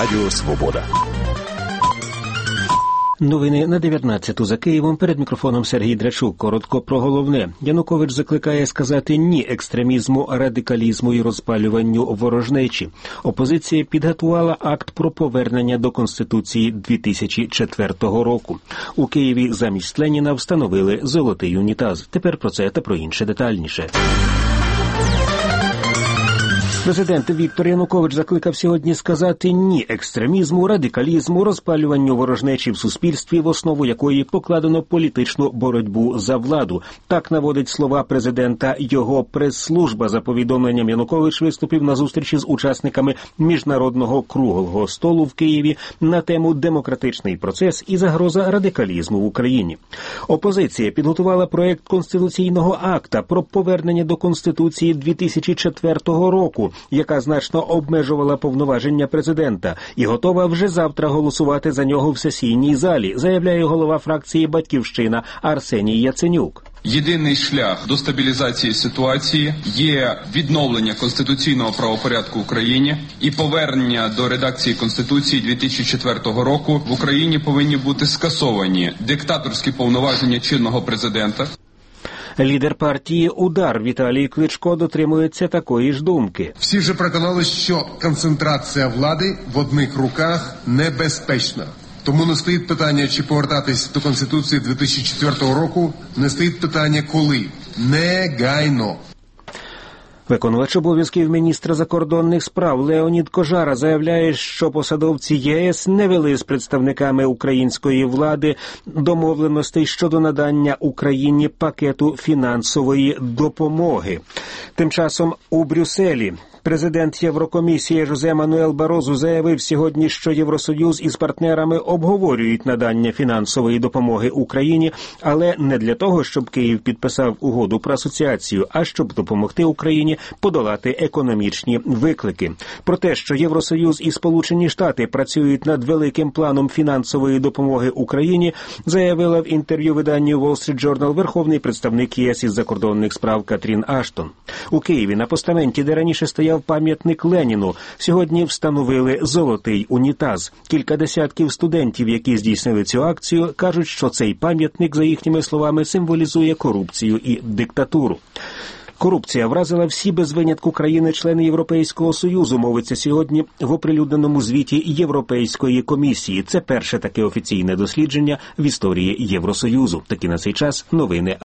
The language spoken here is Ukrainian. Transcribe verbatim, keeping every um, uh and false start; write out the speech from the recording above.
Радіо Свобода. Новини на дев'ятнадцяту за Києвом. Перед мікрофоном Сергій Драчук. Коротко про головне. Янукович закликає сказати «ні» екстремізму, радикалізму і розпалюванню ворожнечі. Опозиція підготувала акт про повернення до Конституції дві тисячі четвертого року. У Києві замість Леніна встановили золотий унітаз. Тепер про це та про інше детальніше. Президент Віктор Янукович закликав сьогодні сказати «ні» екстремізму, радикалізму, розпалюванню ворожнечі в суспільстві, в основу якої покладено політичну боротьбу за владу. Так наводить слова президента його прес-служба. За повідомленням, Янукович виступив на зустрічі з учасниками міжнародного круглого столу в Києві на тему «Демократичний процес і загроза радикалізму в Україні». Опозиція підготувала проєкт конституційного акта про повернення до Конституції дві тисячі четвертого року, яка значно обмежувала повноваження президента, і готова вже завтра голосувати за нього в сесійній залі, заявляє голова фракції «Батьківщина» Арсеній Яценюк. Єдиний шлях до стабілізації ситуації є відновлення конституційного правопорядку в Україні і повернення до редакції Конституції дві тисячі четвертого року. В Україні повинні бути скасовані диктаторські повноваження чинного президента. Лідер партії «Удар» Віталій Кличко дотримується такої ж думки. Всі вже переконалися, що концентрація влади в одних руках небезпечна. Тому не стоїть питання, чи повертатись до Конституції дві тисячі четвертого року, не стоїть питання, коли. Негайно. Виконувач обов'язків міністра закордонних справ Леонід Кожара заявляє, що посадовці ЄС не вели з представниками української влади домовленостей щодо надання Україні пакету фінансової допомоги. Тим часом у Брюсселі президент Єврокомісії Жозе Мануель Барозу заявив сьогодні, що Євросоюз із партнерами обговорюють надання фінансової допомоги Україні, але не для того, щоб Київ підписав угоду про асоціацію, а щоб допомогти Україні подолати економічні виклики. Про те, що Євросоюз і Сполучені Штати працюють над великим планом фінансової допомоги Україні, заявила в інтерв'ю виданню Wall Street Journal верховний представник ЄС із закордонних справ Катрін Аштон. У Києві на постаменті, де раніше стояв пам'ятник Леніну, сьогодні встановили золотий унітаз. Кілька десятків студентів, які здійснили цю акцію, кажуть, що цей пам'ятник, за їхніми словами, символізує корупцію і диктатуру. Корупція вразила всі без винятку країни-члени Європейського Союзу, мовиться сьогодні в оприлюдненому звіті Європейської комісії. Це перше таке офіційне дослідження в історії Євросоюзу. Такі на цей час новини.